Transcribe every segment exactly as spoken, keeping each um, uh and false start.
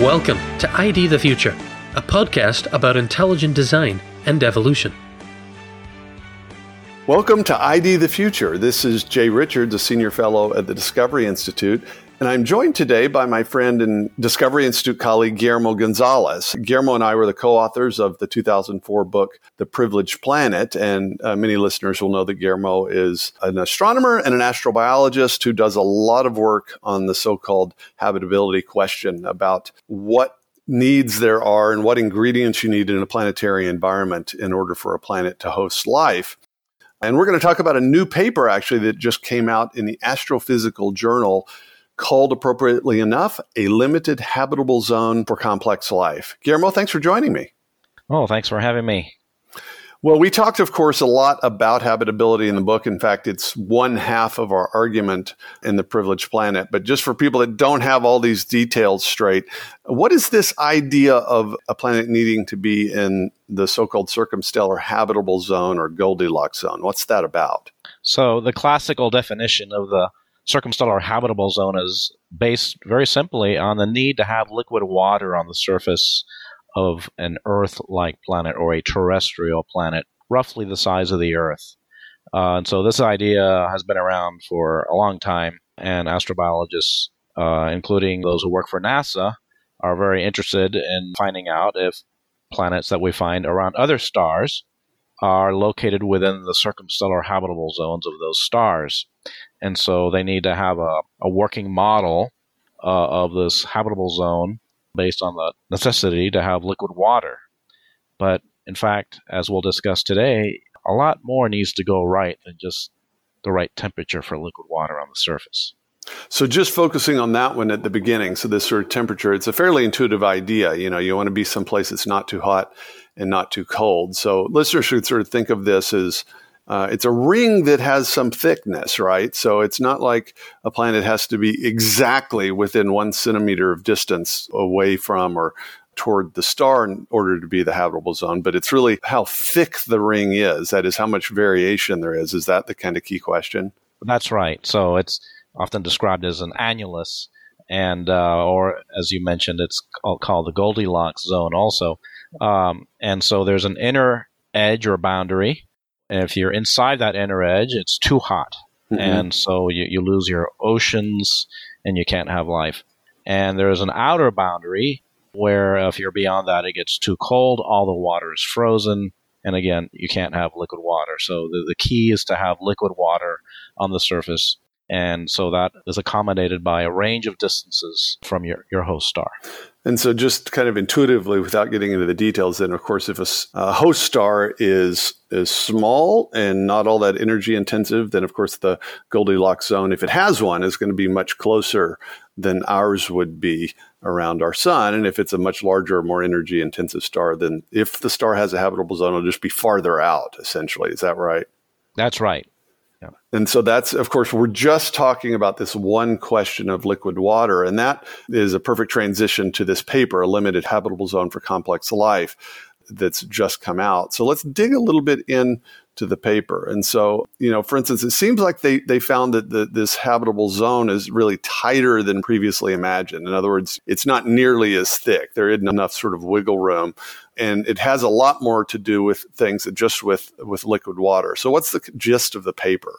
Welcome to I D the Future, a podcast about intelligent design and evolution. Welcome to I D the Future. This is Jay Richards, a senior fellow at the Discovery Institute, and I'm joined today by my friend and Discovery Institute colleague, Guillermo Gonzalez. Guillermo and I were the co-authors of the two thousand four book, The Privileged Planet, and uh, many listeners will know that Guillermo is an astronomer and an astrobiologist who does a lot of work on the so-called habitability question about what needs there are and what ingredients you need in a planetary environment in order for a planet to host life. And we're going to talk about a new paper, actually, that just came out in the Astrophysical Journal called, appropriately enough, A Limited Habitable Zone for Complex Life. Guillermo, thanks for joining me. Oh, thanks for having me. Well, we talked, of course, a lot about habitability in the book. In fact, it's one half of our argument in The Privileged Planet. But just for people that don't have all these details straight, what is this idea of a planet needing to be in the so-called circumstellar habitable zone or Goldilocks zone? What's that about? So the classical definition of the circumstellar habitable zone is based very simply on the need to have liquid water on the surface of an Earth-like planet or a terrestrial planet, roughly the size of the Earth. Uh, and so this idea has been around for a long time, and astrobiologists, uh, including those who work for NASA, are very interested in finding out if planets that we find around other stars are located within the circumstellar habitable zones of those stars. And so they need to have a, a working model uh, of this habitable zone based on the necessity to have liquid water. But in fact, as we'll discuss today, a lot more needs to go right than just the right temperature for liquid water on the surface. So just focusing on that one at the beginning, so this sort of temperature, it's a fairly intuitive idea. You know, you want to be someplace that's not too hot and not too cold. So listeners should sort of think of this as Uh, it's a ring that has some thickness, right? So it's not like a planet has to be exactly within one centimeter of distance away from or toward the star in order to be the habitable zone, but it's really how thick the ring is. That is, how much variation there is. Is that the kind of key question? That's right. So it's often described as an annulus, and uh, or as you mentioned, it's called the Goldilocks zone also. Um, and so there's an inner edge or boundary. And if you're inside that inner edge, it's too hot. Mm-hmm. And so you, you lose your oceans and you can't have life. And there's an outer boundary where if you're beyond that, it gets too cold, all the water is frozen, and again, you can't have liquid water. So the, the key is to have liquid water on the surface. And so that is accommodated by a range of distances from your, your host star. And so just kind of intuitively, without getting into the details, then, of course, if a, a host star is is small and not all that energy intensive, then, of course, the Goldilocks zone, if it has one, is going to be much closer than ours would be around our sun. And if it's a much larger, more energy intensive star, then if the star has a habitable zone, it'll just be farther out, essentially. Is that right? That's right. Yeah. And so that's, of course, we're just talking about this one question of liquid water, and that is a perfect transition to this paper, A Limited Habitable Zone for Complex Life, that's just come out. So let's dig a little bit into the paper. And so, you know, for instance, it seems like they, they found that the, this habitable zone is really tighter than previously imagined. In other words, it's not nearly as thick. There isn't enough sort of wiggle room. And it has a lot more to do with things than just with, with liquid water. So what's the gist of the paper?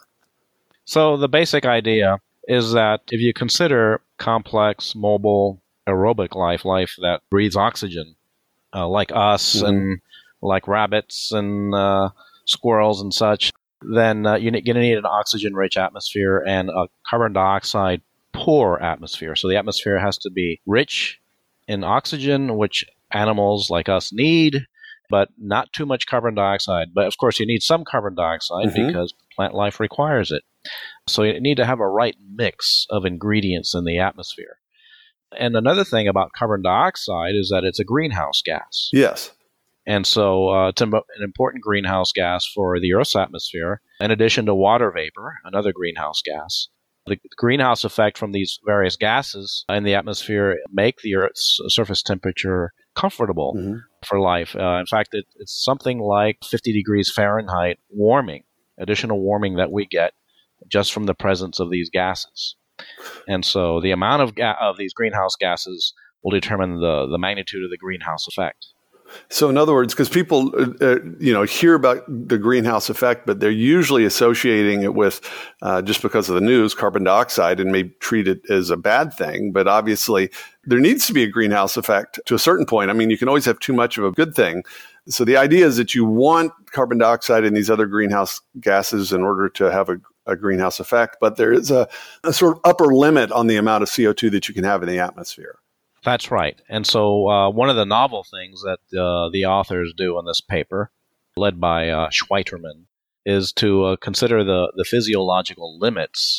So the basic idea is that if you consider complex, mobile, aerobic life, life that breathes oxygen, uh, like us mm-hmm. and like rabbits and uh, squirrels and such, then uh, you're going to need an oxygen-rich atmosphere and a carbon dioxide-poor atmosphere. So the atmosphere has to be rich in oxygen, which animals like us need, but not too much carbon dioxide. But of course, you need some carbon dioxide mm-hmm. because plant life requires it. So you need to have a right mix of ingredients in the atmosphere. And another thing about carbon dioxide is that it's a greenhouse gas. Yes. And so uh, it's an important greenhouse gas for the Earth's atmosphere, in addition to water vapor, another greenhouse gas. The greenhouse effect from these various gases in the atmosphere make the Earth's surface temperature comfortable mm-hmm. for life. Uh, in fact, it, it's something like fifty degrees Fahrenheit warming, additional warming that we get just from the presence of these gases. And so the amount of ga- of these greenhouse gases will determine the, the magnitude of the greenhouse effect. So in other words, because people, uh, you know, hear about the greenhouse effect, but they're usually associating it with, uh, just because of the news, carbon dioxide, and may treat it as a bad thing. But obviously, there needs to be a greenhouse effect to a certain point. I mean, you can always have too much of a good thing. So the idea is that you want carbon dioxide and these other greenhouse gases in order to have a, a greenhouse effect. But there is a, a sort of upper limit on the amount of C O two that you can have in the atmosphere. That's right. And so uh, one of the novel things that uh, the authors do in this paper, led by uh, Schweiterman, is to uh, consider the, the physiological limits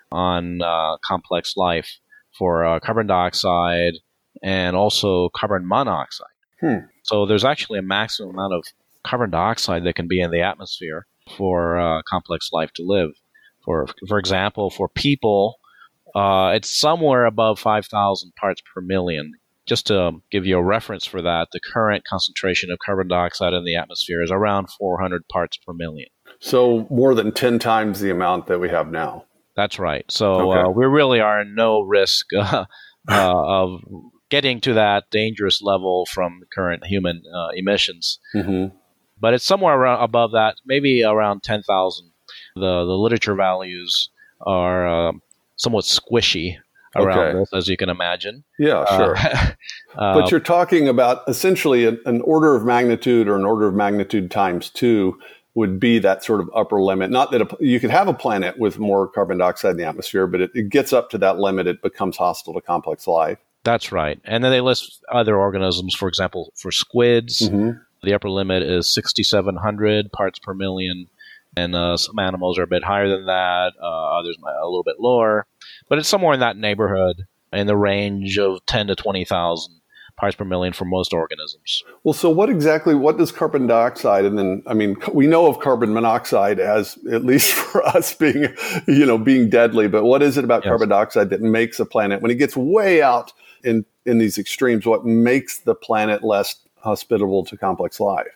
on uh, complex life for uh, carbon dioxide and also carbon monoxide. Hmm. So there's actually a maximum amount of carbon dioxide that can be in the atmosphere for uh, complex life to live. For, for example, for people, Uh, it's somewhere above five thousand parts per million. Just to give you a reference for that, the current concentration of carbon dioxide in the atmosphere is around four hundred parts per million. So more than ten times the amount that we have now. That's right. So Okay. uh, we really are in no risk uh, uh, of getting to that dangerous level from current human uh, emissions. Mm-hmm. But it's somewhere around above that, maybe around ten thousand. The, the literature values are Um, somewhat squishy around Okay. this, as you can imagine. Yeah, sure. Uh, uh, But you're talking about essentially an, an order of magnitude or an order of magnitude times two would be that sort of upper limit. Not that a, you could have a planet with more carbon dioxide in the atmosphere, but it, it gets up to that limit, it becomes hostile to complex life. That's right. And then they list other organisms, for example, for squids, Mm-hmm. the upper limit is sixty-seven hundred parts per million. And uh, some animals are a bit higher than that, uh, others a little bit lower. But it's somewhere in that neighborhood, in the range of ten to twenty thousand parts per million for most organisms. Well, so what exactly, what does carbon dioxide, and then, I mean, we know of carbon monoxide as, at least for us, being, you know, being deadly, but what is it about Yes. carbon dioxide that makes a planet, when it gets way out in, in these extremes, what makes the planet less hospitable to complex life?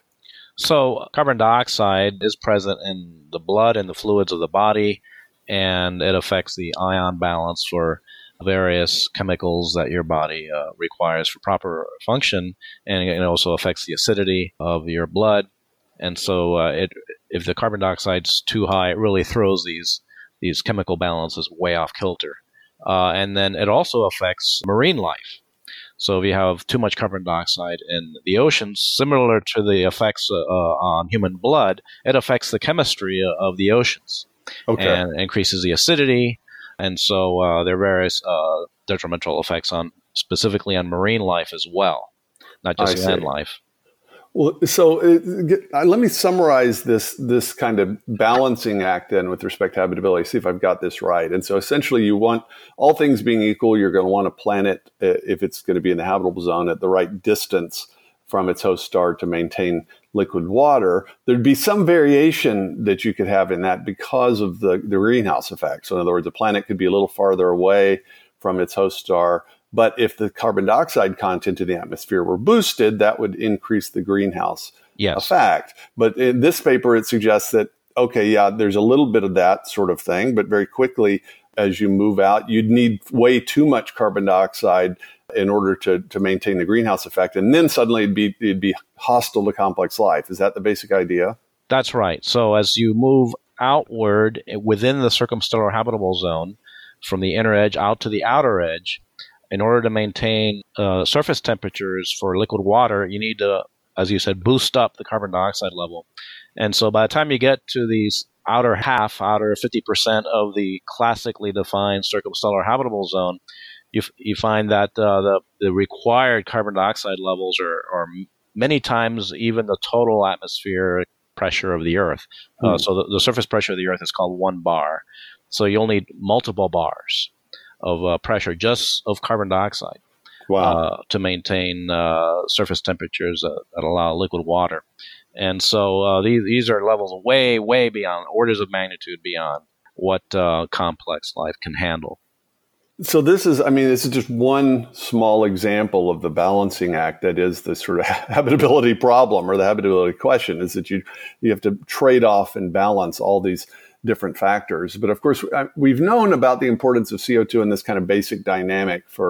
So carbon dioxide is present in the blood and the fluids of the body, and it affects the ion balance for various chemicals that your body uh, requires for proper function, and it also affects the acidity of your blood. And so uh, it, if the carbon dioxide's too high, it really throws these, these chemical balances way off kilter. Uh, and then it also affects marine life. So if you have too much carbon dioxide in the oceans, similar to the effects uh, on human blood, it affects the chemistry of the oceans. Okay. And increases the acidity. And so uh, there are various uh, detrimental effects on, specifically on marine life as well, not just I land see. life. Well, so uh, get, uh, let me summarize this this kind of balancing act then with respect to habitability, see if I've got this right. And so essentially you want, all things being equal, you're going to want a planet, uh, if it's going to be in the habitable zone, at the right distance from its host star to maintain liquid water. There'd be some variation that you could have in that because of the, the greenhouse effect. So in other words, a planet could be a little farther away from its host star, but if the carbon dioxide content in the atmosphere were boosted, that would increase the greenhouse Yes. effect. But in this paper, it suggests that, okay, yeah, there's a little bit of that sort of thing, but very quickly, as you move out, you'd need way too much carbon dioxide in order to, to maintain the greenhouse effect. And then suddenly it'd be, it'd be hostile to complex life. Is that the basic idea? That's right. So as you move outward within the circumstellar habitable zone, from the inner edge out to the outer edge, in order to maintain uh, surface temperatures for liquid water, you need to, as you said, boost up the carbon dioxide level. And so by the time you get to these outer half, outer fifty percent of the classically defined circumstellar habitable zone, you, f- you find that uh, the, the required carbon dioxide levels are, are many times even the total atmospheric pressure of the Earth. Uh, Hmm. so the, the surface pressure of the Earth is called one bar. So you'll need multiple bars of uh, pressure just of carbon dioxide Wow. uh, to maintain uh, surface temperatures uh, that allow liquid water. And so uh, these, these are levels way, way beyond, orders of magnitude beyond what uh, complex life can handle. So this is, I mean, this is just one small example of the balancing act that is the sort of habitability problem or the habitability question, is that you you have to trade off and balance all these different factors. But of course, we've known about the importance of C O two in this kind of basic dynamic for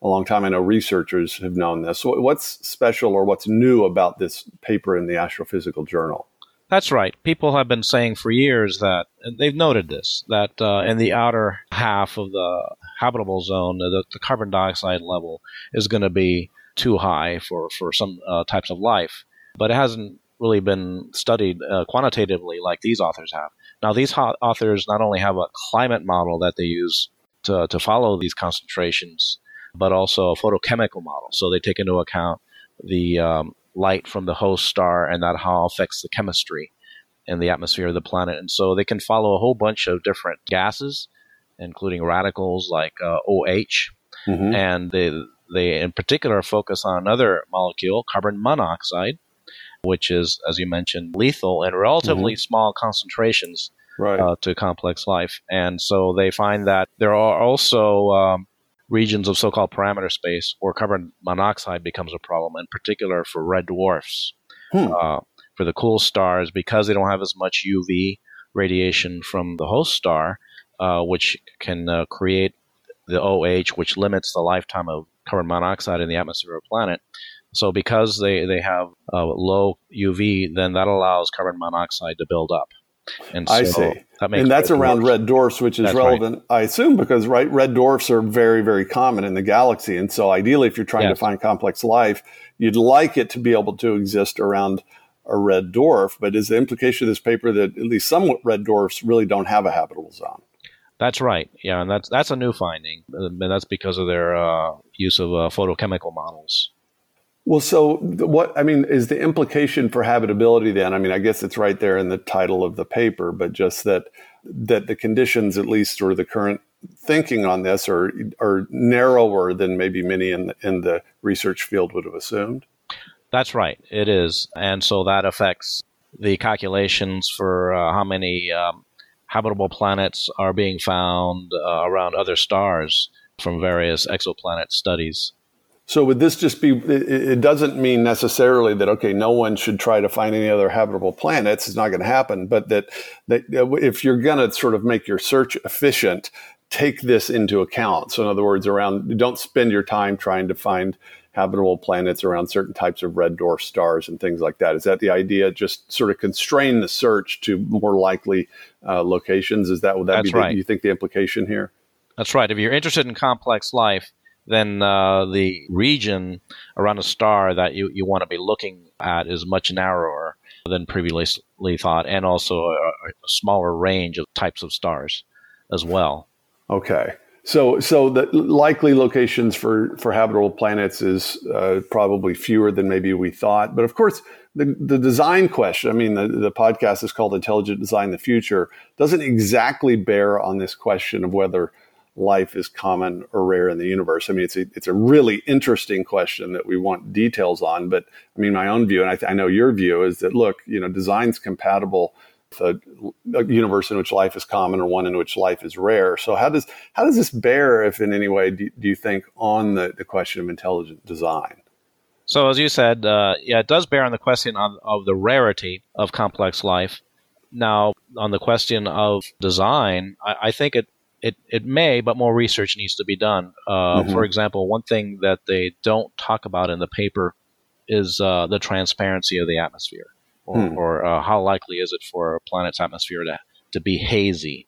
a long time. I know researchers have known this. So what's special or what's new about this paper in the Astrophysical Journal? That's right. People have been saying for years that, and they've noted this, that uh, in the outer half of the habitable zone, the, the carbon dioxide level is going to be too high for, for some uh, types of life. But it hasn't really been studied uh, quantitatively like these authors have. Now, these ho- authors not only have a climate model that they use to, to follow these concentrations, but also a photochemical model. So they take into account the um, light from the host star and that how it affects the chemistry in the atmosphere of the planet. And so they can follow a whole bunch of different gases, including radicals like uh, OH. Mm-hmm. And they, they in particular focus on another molecule, carbon monoxide, which is, as you mentioned, lethal in relatively mm-hmm. small concentrations right. uh, to complex life. And so they find that there are also um, regions of so-called parameter space where carbon monoxide becomes a problem, in particular for red dwarfs. Hmm. Uh, for the cool stars, because they don't have as much U V radiation from the host star, uh, which can uh, create the OH, which limits the lifetime of carbon monoxide in the atmosphere of a planet. So because they, they have uh, low U V, then that allows carbon monoxide to build up. And so I see. That makes and that's red around dwarfs. red dwarfs, which is That's relevant, right. I assume, because right, red dwarfs are very, very common in the galaxy. And so ideally, if you're trying Yes. to find complex life, you'd like it to be able to exist around a red dwarf. But is the implication of this paper that at least some red dwarfs really don't have a habitable zone? That's right. Yeah, and that's that's a new finding, and that's because of their uh, use of uh, photochemical models. Well, so what, I mean, is the implication for habitability then? I mean, I guess it's right there in the title of the paper, but just that that the conditions, at least, or the current thinking on this are are narrower than maybe many in the, in the research field would have assumed. That's right. It is. And so that affects the calculations for uh, how many um, habitable planets are being found uh, around other stars from various exoplanet studies. So would this just be, it doesn't mean necessarily that, okay, no one should try to find any other habitable planets. It's not going to happen. But that, that if you're going to sort of make your search efficient, take this into account. So in other words, around, don't spend your time trying to find habitable planets around certain types of red dwarf stars and things like that. Is that the idea? Just sort of constrain the search to more likely uh, locations? Is that, would that That's be, right. the, you think, the implication here? That's right. If you're interested in complex life, then uh, the region around a star that you, you want to be looking at is much narrower than previously thought, and also a, a smaller range of types of stars as well. Okay. So so the likely locations for, for habitable planets is uh, probably fewer than maybe we thought. But of course, the, the design question, I mean, the, the podcast is called Intelligent Design the Future, doesn't exactly bear on this question of whether life is common or rare in the universe. I mean, it's a, it's a really interesting question that we want details on. But I mean, my own view, and I, th- I know your view, is that, look, you know, design's compatible with a, a universe in which life is common or one in which life is rare. So how does how does this bear, if in any way, do, do you think, on the, the question of intelligent design? So as you said, uh, yeah, it does bear on the question of, of the rarity of complex life. Now, on the question of design, I, I think it It it may, but more research needs to be done. Uh, mm-hmm. For example, one thing that they don't talk about in the paper is uh, the transparency of the atmosphere, or, hmm. or uh, how likely is it for a planet's atmosphere to, to be hazy.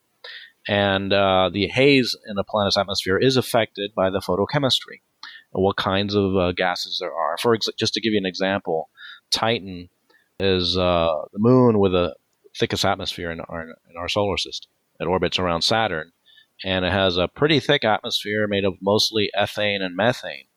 And uh, the haze in a planet's atmosphere is affected by the photochemistry, and what kinds of uh, gases there are. For ex- Just to give you an example, Titan is uh, the moon with the thickest atmosphere in our, in our solar system. It orbits around Saturn. And it has a pretty thick atmosphere made of mostly ethane and methane.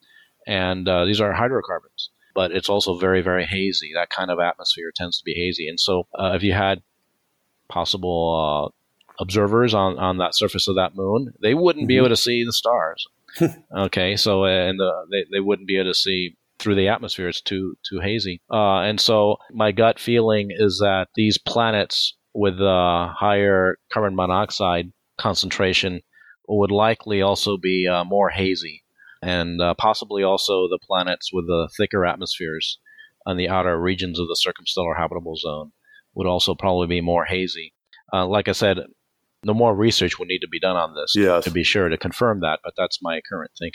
And uh, these are hydrocarbons. But it's also very, very hazy. That kind of atmosphere tends to be hazy. And so uh, if you had possible uh, observers on, on that surface of that moon, they wouldn't mm-hmm. be able to see the stars. Okay, so uh, and the, they, they wouldn't be able to see through the atmosphere. It's too, too hazy. Uh, and so my gut feeling is that these planets with uh, higher carbon monoxide concentration would likely also be uh, more hazy, and uh, possibly also the planets with the thicker atmospheres on the outer regions of the circumstellar habitable zone would also probably be more hazy. Uh, like I said, no more research would need to be done on this yes. to be sure to confirm that, but that's my current thinking about it.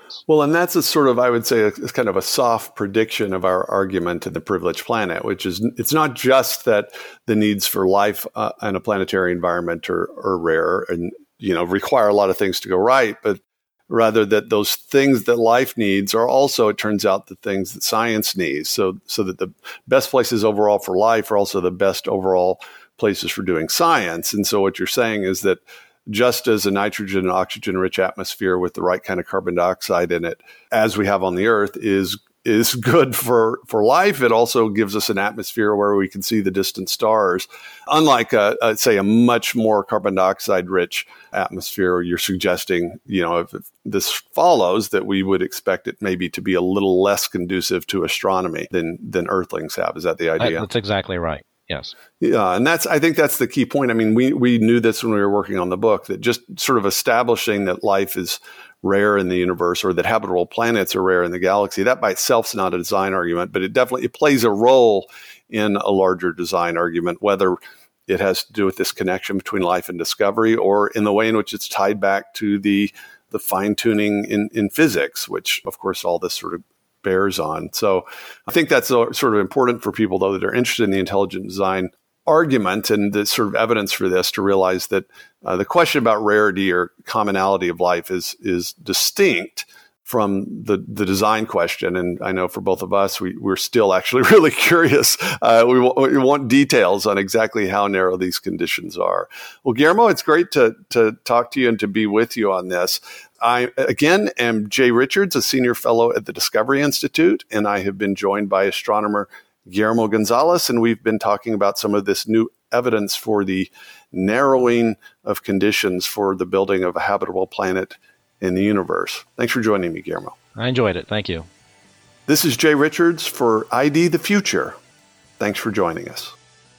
Well, and that's a sort of, I would say, a, it's kind of a soft prediction of our argument in The Privileged Planet, which is it's not just that the needs for life uh, in a planetary environment are, are rare and, you know, require a lot of things to go right, but rather that those things that life needs are also, it turns out, the things that science needs. So, so that the best places overall for life are also the best overall places for doing science. And so what you're saying is that just as a nitrogen and oxygen-rich atmosphere with the right kind of carbon dioxide in it, as we have on the Earth, is is good for, for life, it also gives us an atmosphere where we can see the distant stars. Unlike, a, a, say, a much more carbon dioxide-rich atmosphere, you're suggesting, you know, if, if this follows, that we would expect it maybe to be a little less conducive to astronomy than than Earthlings have. Is that the idea? That's exactly right. Yes. Yeah, and that's I think that's the key point. I mean, we we knew this when we were working on the book, that just sort of establishing that life is rare in the universe or that habitable planets are rare in the galaxy, that by itself is not a design argument, but it definitely it plays a role in a larger design argument, whether it has to do with this connection between life and discovery or in the way in which it's tied back to the the fine-tuning in, in physics, which, of course, all this sort of bears on. So I think that's sort of important for people, though, that are interested in the intelligent design argument and the sort of evidence for this, to realize that uh, the question about rarity or commonality of life is is distinct from the, the design question. And I know for both of us, we, we're still actually really curious. Uh, we, w- we want details on exactly how narrow these conditions are. Well, Guillermo, it's great to, to talk to you and to be with you on this. I, again, am Jay Richards, a senior fellow at the Discovery Institute, and I have been joined by astronomer Guillermo Gonzalez, and we've been talking about some of this new evidence for the narrowing of conditions for the building of a habitable planet in the universe. Thanks for joining me, Guillermo. I enjoyed it. Thank you. This is Jay Richards for I D the Future. Thanks for joining us.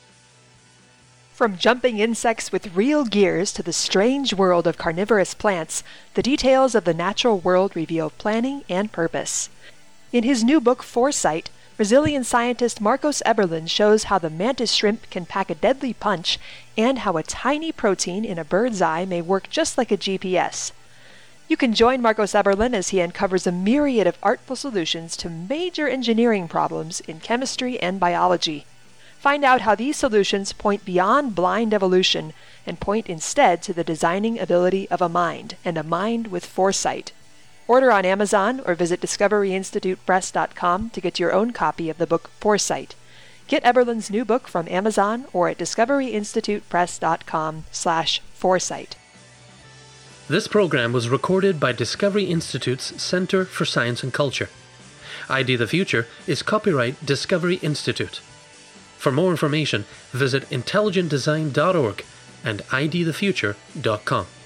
From jumping insects with real gears to the strange world of carnivorous plants, the details of the natural world reveal planning and purpose. In his new book, Foresight, Brazilian scientist Marcos Eberlin shows how the mantis shrimp can pack a deadly punch and how a tiny protein in a bird's eye may work just like a G P S. You can join Marcos Eberlin as he uncovers a myriad of artful solutions to major engineering problems in chemistry and biology. Find out how these solutions point beyond blind evolution and point instead to the designing ability of a mind, and a mind with foresight. Order on Amazon or visit discovery institute press dot com to get your own copy of the book Foresight. Get Eberlin's new book from Amazon or at discovery institute press dot com slash foresight. This program was recorded by Discovery Institute's Center for Science and Culture. I D the Future is copyright Discovery Institute. For more information, visit intelligent design dot org and I D the future dot com.